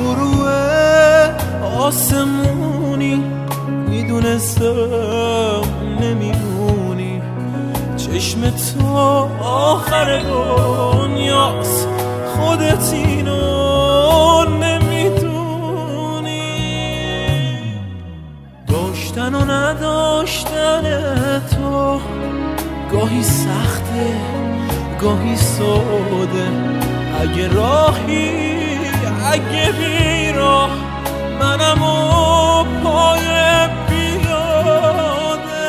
تو روی آسمونی میدونستم نمیمونی، چشم تو آخر دنیاست، خودت اینو نمیدونی. داشتن و نداشتن تو گاهی سخته گاهی ساده، اگه راهی اگه بی راه منم و پای بیاده.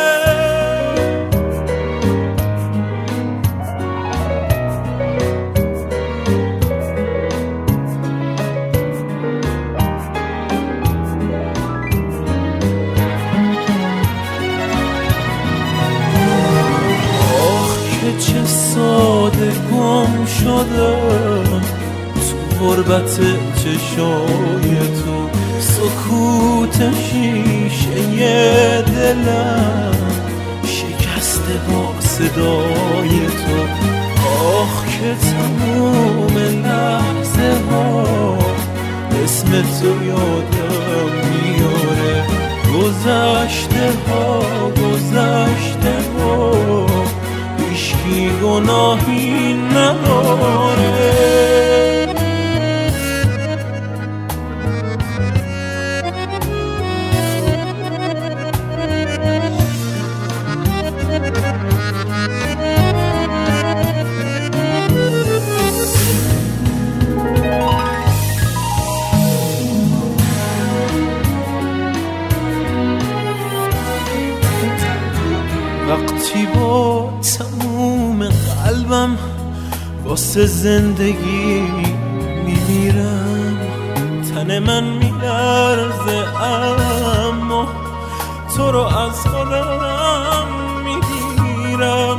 آخ که چه ساده گم شدم تو غربت چشای تو، سکوت شیشه دلم شکسته با صدای تو. آخ که تموم لحظه ها اسم تو یادم میاره، گذشته ها هیچکی گناهی نداره. وقتی با تموم قلبم واسه زندگی میمیرم، تن من میلرزه اما تو رو از خودم میگیرم.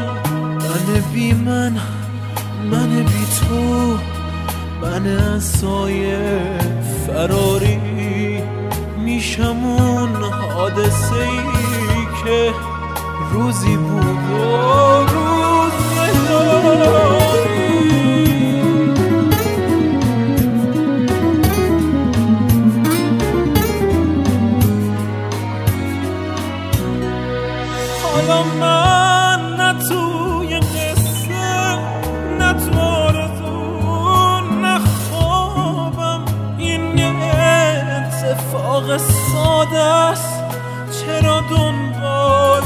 من بی تو، من از سایه فراری میشم اون حادثه ای که روزی بود و روز نداری. حالا من نه توی قصه نه تو آرزو نه خوابم، این یه اتفاق ساده است، چرا دنبال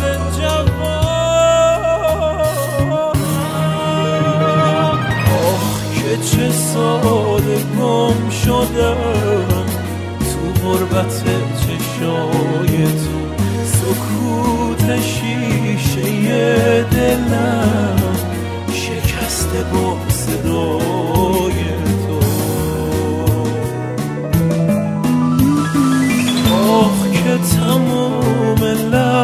جوابم؟ آخ که چه ساده گم شدم تو غربت چشای تو، سکوت شیشه دلم شکسته با صدای تو. آخ که تموم